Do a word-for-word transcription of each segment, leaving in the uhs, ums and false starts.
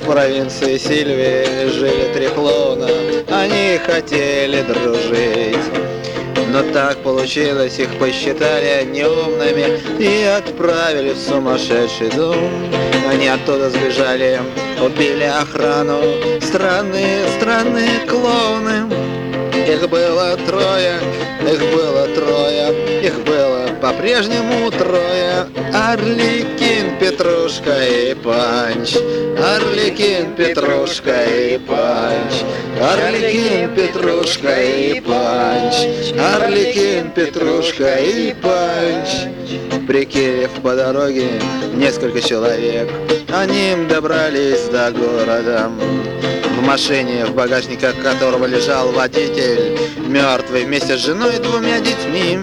В провинции Сильвии жили три клоуна, они хотели дружить. Но так получилось, их посчитали неумными и отправили в сумасшедший дом. Они оттуда сбежали, убили охрану. Странные, странные клоуны. Их было трое, их было трое, их было по-прежнему трое. Арлекин, Петрушка и Панч. Арлекин, Петрушка и Панч. Арлекин, Петрушка и Панч. Арлекин, Петрушка и Панч. Прикинув по дороге несколько человек, они добрались до города. В машине, в багажнике которого лежал водитель, мертвый вместе с женой и двумя детьми.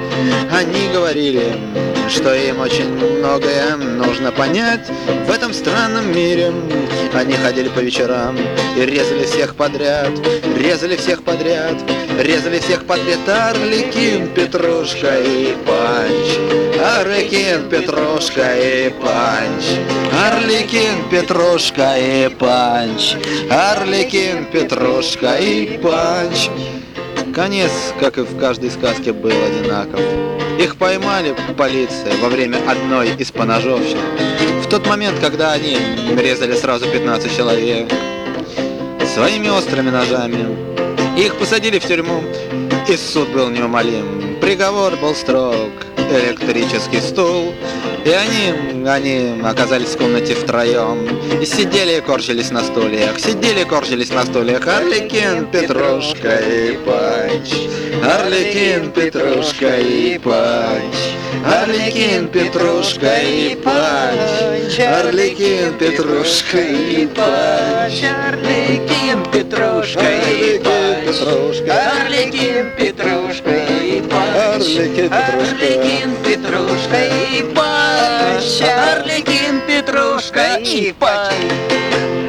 Они говорили, что им очень многое нужно понять в этом странном мире. Они ходили по вечерам и резали всех подряд, резали всех подряд, резали всех подряд. Арлекин, Петрушка и Панч. Арлекин, Петрушка и Панч. Арлекин, Петрушка и Панч. Арлекин, Петрушка и Панч. Конец, как и в каждой сказке, был одинаков. Их поймали полиция во время одной из поножовщин. В тот момент, когда они резали сразу пятнадцать человек своими острыми ножами. Их посадили в тюрьму, и суд был неумолим. Приговор был строг, электрический стул. И они, они оказались в комнате втроем. И сидели и корчились на стульях, сидели и корчились на стульях. Арлекин, Петрушка и Панч. Арлекин, Петрушка и Панч. Арлекин, Петрушка и Панч. Арлекин, Петрушка и Панч. Арлекин, Петрушка и Панч. Арлекин, Петрушка и Панч. Арлекин, Петрушка и Панч. Арлекин, Петрушка и Панч.